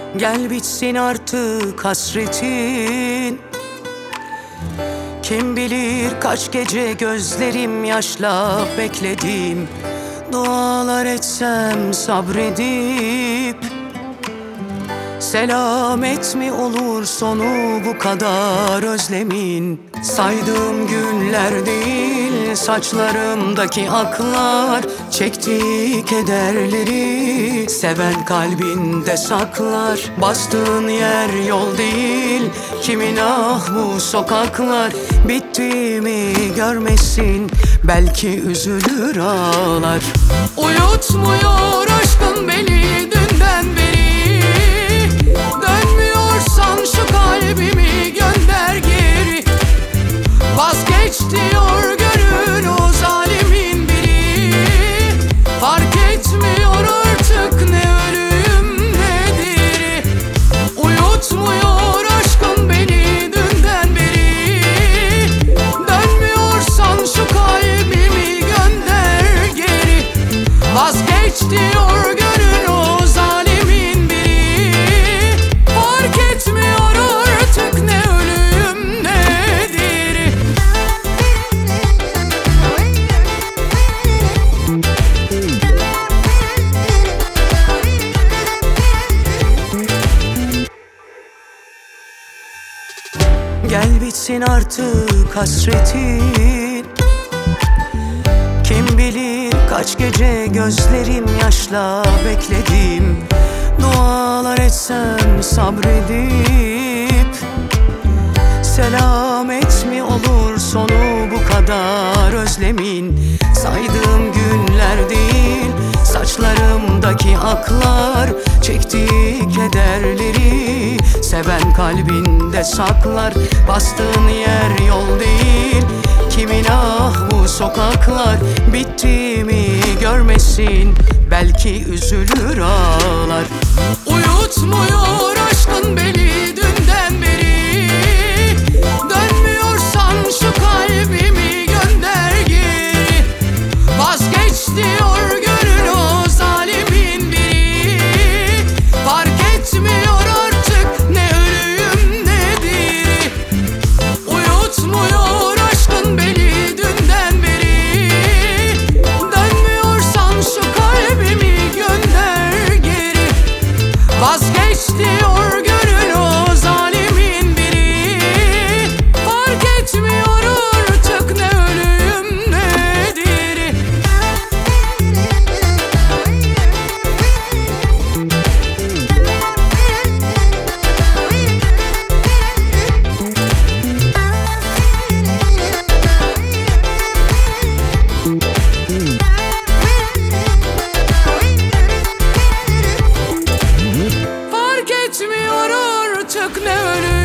Gel bitsin artık hasretin. Kim bilir kaç gece gözlerim yaşla bekledim. Dualar etsem sabredip, selamet mi olur sonu bu kadar özlemin? Saydığım günler değil, saçlarımdaki aklar, çektiği kederleri seven kalbinde saklar. Bastığın yer yol değil, kimin ah bu sokaklar. Bittiğimi görmesin, belki üzülür ağlar. Uyutmuyor aşkın beni dünden beri. Dönmüyorsan şu kalbimi gönder geri. Vazgeç diyor gönül o zalimin biri. Fark etmiyor artık ne ölüm ne diri. Uyutmuyor aşkın beni dünden beri. Dönmüyorsan şu kalbimi gönder geri. Vazgeç diyor gönül o zalimin biri. Fark etmiyor artık ne ölüm ne diri. Gel bitsin artık hasretin. Kim bilir kaç gece gözlerim yaşla bekledim. Dualar etsem sabredip, selamet mi olur sonu bu kadar özlemin? Saydığım günler değil, saçlarımdaki aklar, çektiği kederleri seven kalbinde saklar. Bastığın yer yol değil, kimin ah bu sokaklar. Bittiğimi görmesin, belki üzülür ağlar. Uyutmuyor aşkın beni dünden beri. Dönmüyorsan şu kalbimi gönder geri. Vazgeç diyor gönül o zalimin biri. Fark etmiyor artık ne ölüm ne diri. Uyutmuyor aşkın beni dünden beri. Dönmüyorsan şu kalbimi gönder geri. Vazgeç diyor gönül o zalimin biri. Fark etmiyor artık ne ölüm ne diri. Fark etmiyor artık ne ölüm